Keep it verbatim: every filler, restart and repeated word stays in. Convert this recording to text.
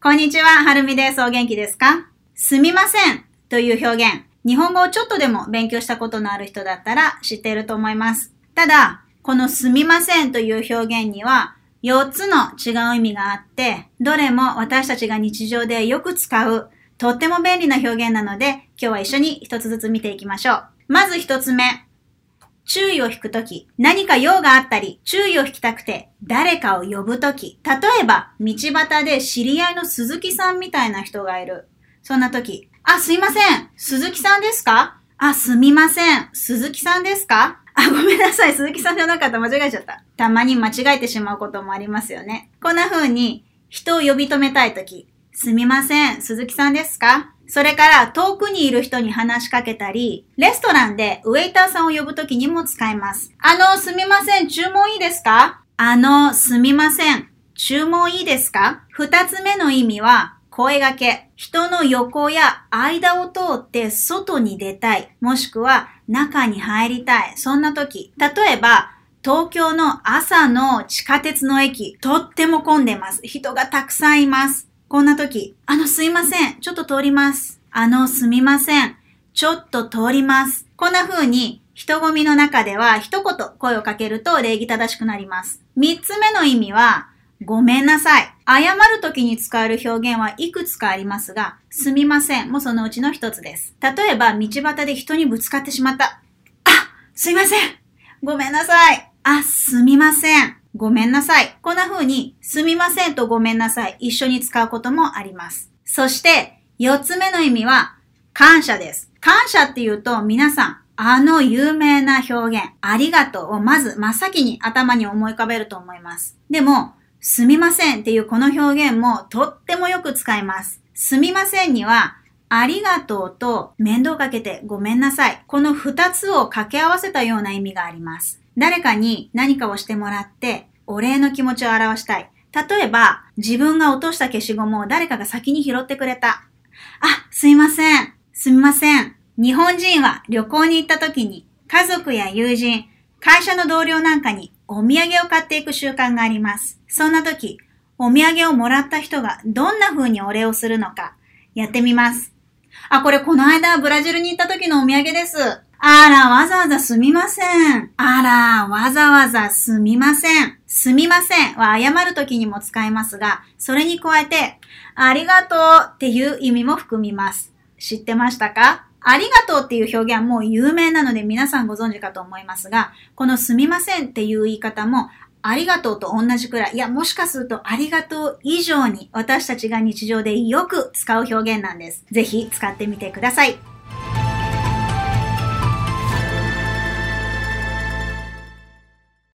こんにちは、はるみです。お元気ですか？すみませんという表現。日本語をちょっとでも勉強したことのある人だったら知っていると思います。ただ、このすみませんという表現にはよっつの違う意味があって、どれも私たちが日常でよく使うとっても便利な表現なので、今日は一緒に一つずつ見ていきましょう。まず一つ目。注意を引くとき、何か用があったり、注意を引きたくて、誰かを呼ぶとき、例えば、道端で知り合いの鈴木さんみたいな人がいる。そんなとき、あ、すいません、鈴木さんですか？あ、すみません、鈴木さんですか？あ、ごめんなさい、鈴木さんじゃなかった、間違えちゃった。たまに間違えてしまうこともありますよね。こんな風に、人を呼び止めたいとき、すみません、鈴木さんですか？それから遠くにいる人に話しかけたり、レストランでウェイターさんを呼ぶときにも使います。あの、すみません、注文いいですか？あの、すみません、注文いいですか？二つ目の意味は、声掛け。人の横や間を通って外に出たい。もしくは中に入りたい。そんな時。例えば、東京の朝の地下鉄の駅、とっても混んでます。人がたくさんいます。こんな時、あのすいません、ちょっと通ります。あのすみません、ちょっと通ります。こんな風に人混みの中では一言声をかけると礼儀正しくなります。三つ目の意味は、ごめんなさい。謝る時に使える表現はいくつかありますが、すみませんもそのうちの一つです。例えば道端で人にぶつかってしまった。あ、すいません。ごめんなさい。あ、すみません。ごめんなさい。こんな風に、すみませんとごめんなさい、一緒に使うこともあります。そして、四つ目の意味は、感謝です。感謝っていうと、皆さん、あの有名な表現、ありがとうをまず真っ先に頭に思い浮かべると思います。でも、すみませんっていうこの表現もとってもよく使います。すみませんには、ありがとうと面倒かけてごめんなさい。この二つを掛け合わせたような意味があります。誰かに何かをしてもらってお礼の気持ちを表したい。例えば、自分が落とした消しゴムを誰かが先に拾ってくれた。あ、すいません。すみません。日本人は旅行に行った時に家族や友人、会社の同僚なんかにお土産を買っていく習慣があります。そんな時、お土産をもらった人がどんな風にお礼をするのかやってみます。あ、これこの間ブラジルに行った時のお土産です。あら、わざわざすみません。あら、わざわざすみません。すみませんは謝るときにも使いますが、それに加えて、ありがとうっていう意味も含みます。知ってましたか？ありがとうっていう表現はもう有名なので皆さんご存知かと思いますが、このすみませんっていう言い方も、ありがとうと同じくらい、いや、もしかするとありがとう以上に私たちが日常でよく使う表現なんです。ぜひ使ってみてください。